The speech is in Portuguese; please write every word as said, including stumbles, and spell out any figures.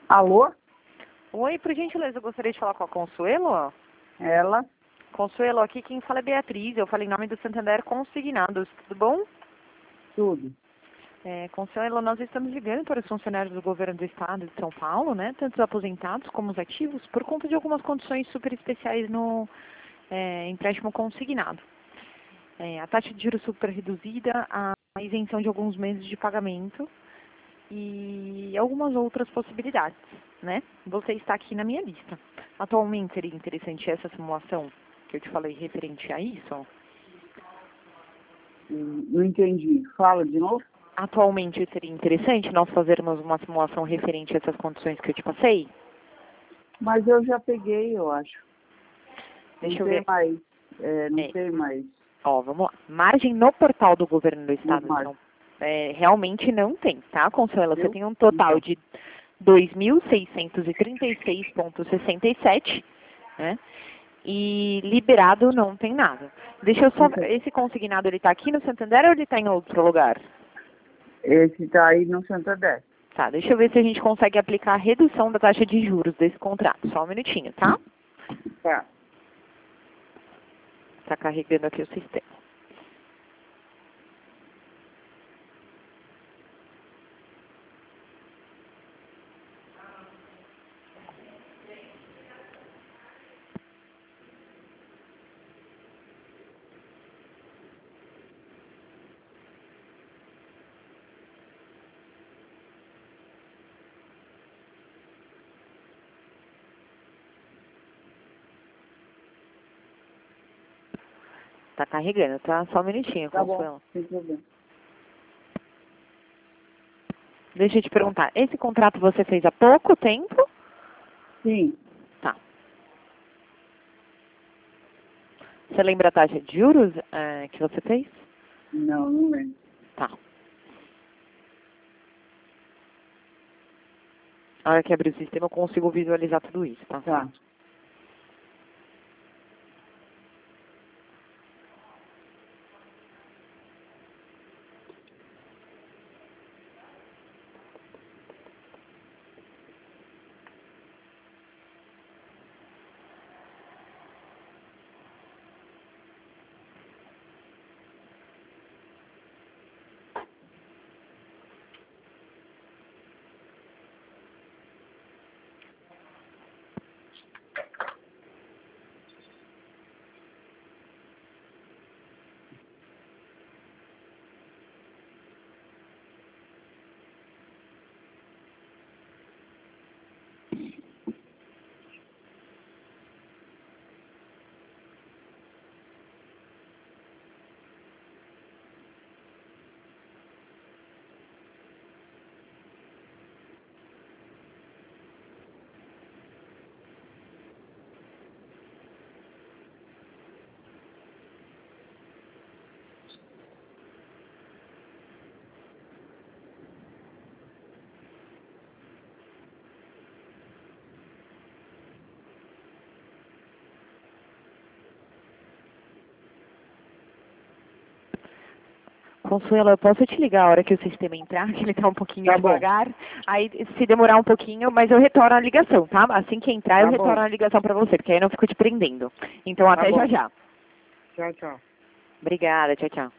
Alô? Oi, por gentileza, eu gostaria de falar com a Consuelo. Ela? Consuelo, aqui quem fala é Beatriz, eu falei em nome do Santander Consignados, tudo bom? Tudo. É, Consuelo, nós estamos ligando para os funcionários do governo do estado de São Paulo, né, tanto os aposentados como os ativos, por conta de algumas condições super especiais no é, empréstimo consignado. É, a taxa de juros super reduzida, a isenção de alguns meses de pagamento e algumas outras possibilidades, né? Você está aqui na minha lista. Atualmente seria interessante essa simulação que eu te falei referente a isso? Hum, Não entendi. Fala de novo? Atualmente seria interessante nós fazermos uma simulação referente a essas condições que eu te passei? Mas eu já peguei, eu acho. Deixa não eu tem ver. mais. É, não É. tem mais. Ó, vamos lá. Margem no portal do governo do estado de mais. São Paulo. É, realmente não tem, tá, Consuelo? Você Viu? tem um total Então. de dois mil seiscentos e trinta e seis vírgula sessenta e sete, né? E liberado não tem nada. Deixa eu só... Então, Esse consignado, ele está aqui no Santander ou ele está em outro lugar? esse tá aí no Santander. Tá, deixa eu ver se a gente consegue aplicar a redução da taxa de juros desse contrato. Só um minutinho, tá? Tá. Tá carregando aqui o sistema. Tá carregando, tá? Só um minutinho, Tá Consuelo. bom, sem problema. Deixa eu te perguntar, esse contrato você fez há pouco tempo? Sim. Tá. Você lembra a taxa de juros é, que você fez? Não, não lembro. Tá. A hora que abrir o sistema eu consigo visualizar tudo isso, tá? Tá. Consuelo, eu posso te ligar a hora que o sistema entrar, que ele tá um pouquinho Tá bom. devagar. Aí, se demorar um pouquinho, mas eu retorno a ligação, tá? Assim que entrar, Tá eu retorno bom. a ligação pra você, porque aí eu não fico te prendendo. Então, Tá até bom. já já. Tchau, tchau. Obrigada, tchau, tchau.